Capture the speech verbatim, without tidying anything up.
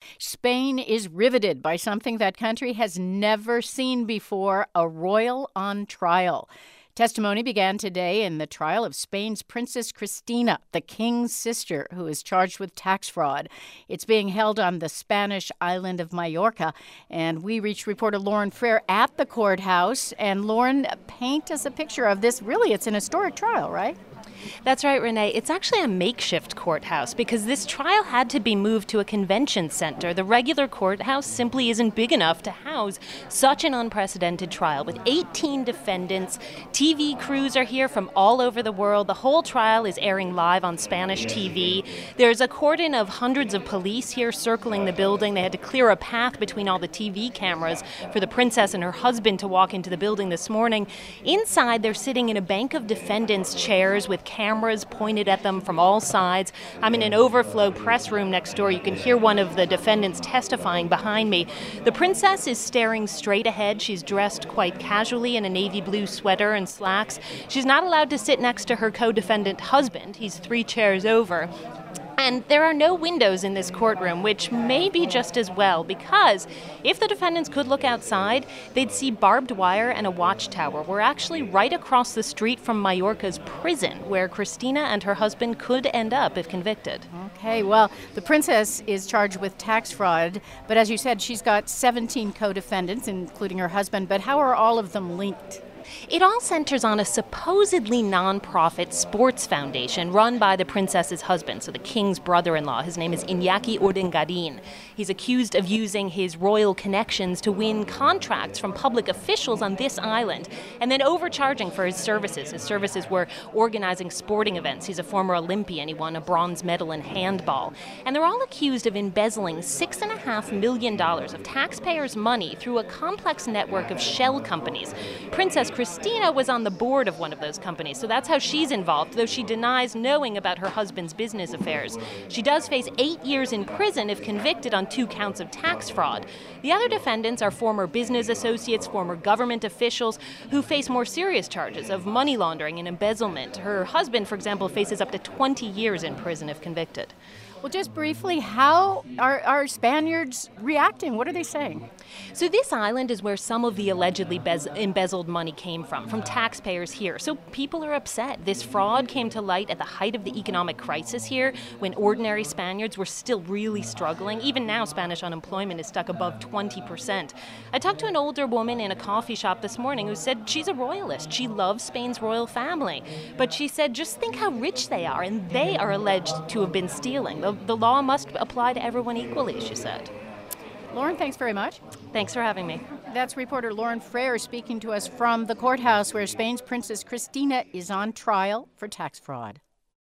Spain is riveted by something that country has never seen before, a royal on trial. Testimony began today in the trial of Spain's Princess Cristina, the king's sister, who is charged with tax fraud. It's being held on the Spanish island of Majorca, and we reached reporter Lauren Frere at the courthouse. And Lauren, paint us a picture of this. Really, it's an historic trial, right? That's right, Renee. It's actually a makeshift courthouse because this trial had to be moved to a convention center. The regular courthouse simply isn't big enough to house such an unprecedented trial. With eighteen defendants, T V crews are here from all over the world. The whole trial is airing live on Spanish T V. There's a cordon of hundreds of police here circling the building. They had to clear a path between all the T V cameras for the princess and her husband to walk into the building this morning. Inside, they're sitting in a bank of defendants' chairs with cameras pointed at them from all sides. I'm in an overflow press room next door. You can hear one of the defendants testifying behind me. The princess is staring straight ahead. She's dressed quite casually in a navy blue sweater and slacks. She's not allowed to sit next to her co-defendant husband. He's three chairs over. And there are no windows in this courtroom, which may be just as well, because if the defendants could look outside, they'd see barbed wire and a watchtower. We're actually right across the street from Majorca's prison, where Cristina and her husband could end up if convicted. Okay, well, the princess is charged with tax fraud, but as you said, she's got seventeen co-defendants, including her husband. But how are all of them linked? It all centers on a supposedly non-profit sports foundation run by the princess's husband, so the king's brother-in-law. His name is Iñaki Urdangarin. He's accused of using his royal connections to win contracts from public officials on this island and then overcharging for his services. His services were organizing sporting events. He's a former Olympian. He won a bronze medal in handball. And they're all accused of embezzling six point five million dollars of taxpayers' money through a complex network of shell companies. Princess Cristina was on the board of one of those companies, so that's how she's involved, though she denies knowing about her husband's business affairs. She does face eight years in prison if convicted on two counts of tax fraud. The other defendants are former business associates, former government officials who face more serious charges of money laundering and embezzlement. Her husband, for example, faces up to twenty years in prison if convicted. Well, just briefly, how are, are Spaniards reacting? What are they saying? So this island is where some of the allegedly bez- embezzled money came from, from taxpayers here. So people are upset. This fraud came to light at the height of the economic crisis here, when ordinary Spaniards were still really struggling. Even now, Spanish unemployment is stuck above twenty percent. I talked to an older woman in a coffee shop this morning who said she's a royalist. She loves Spain's royal family. But she said, just think how rich they are, and they are alleged to have been stealing. The, the law must apply to everyone equally, she said. Lauren, thanks very much. Thanks for having me. That's reporter Lauren Frere speaking to us from the courthouse where Spain's Princess Cristina is on trial for tax fraud.